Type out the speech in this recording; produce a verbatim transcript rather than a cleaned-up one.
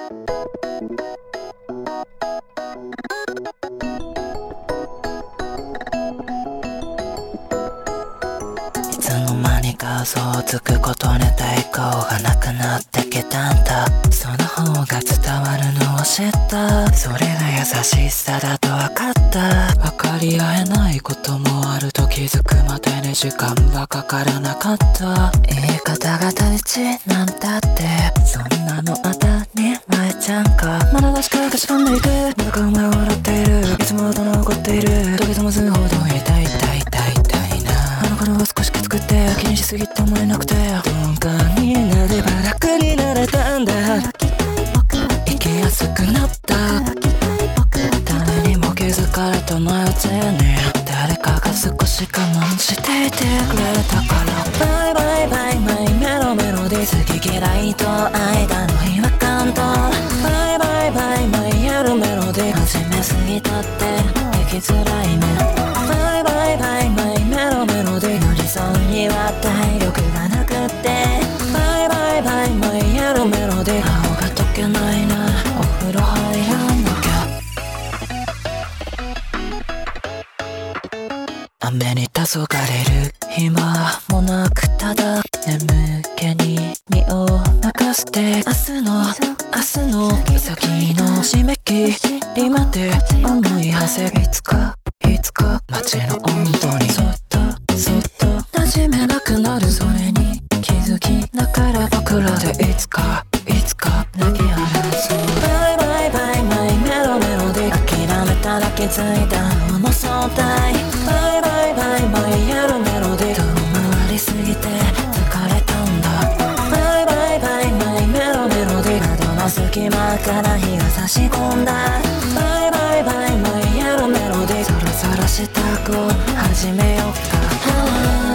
いつの間にか嘘をつくことに抵抗がなくなってきたんだ。その方が伝わるのを知った。それが優しさだと分かった。分かり合えないこともあると気づくまでに時間がかからなかった。言い方が大事なんだって、そんなの当たり前じゃんか。眼差しかがし込んでいく、まだかお前は笑っている。いつもと残っている時ともするほど痛い痛い痛い痛いな。あの頃は少しきつくて気にしすぎて思えなくて、鈍感になれば楽になれたんだ。生きやすくなった。誰にも気づかれたないうちに、誰かが少し我慢していてくれたから。バイバイバイバイメロメロディ好き嫌いと間の違和感と、バイバイバイバイやるメロディ始めすぎたって生きづらいね。バイバイバイバイメロメロディ寄り添うには体力がなくって、バイバイバイバイやるメロディ青が溶けないな。お風呂入らなきゃ。雨に黄昏る暇もなく、ただ眠気に身を任せて、明日の明日の先の締め切りまで思い馳せ、いつかいつか街の温度にそっとそっと馴染めなくなる。それに気づきながら僕らでいつかいつか泣き荒らそう。バイバイバイバイメロメロで諦めたら気づいたもの相対。バイバイバイバイやるメロディ遠回りすぎて疲れたんだ。バイバイバイバイメロメロディ窓の隙間から日が差し込んだ。バイバイバイバイやるメロディそろそろ支度を始めよっか。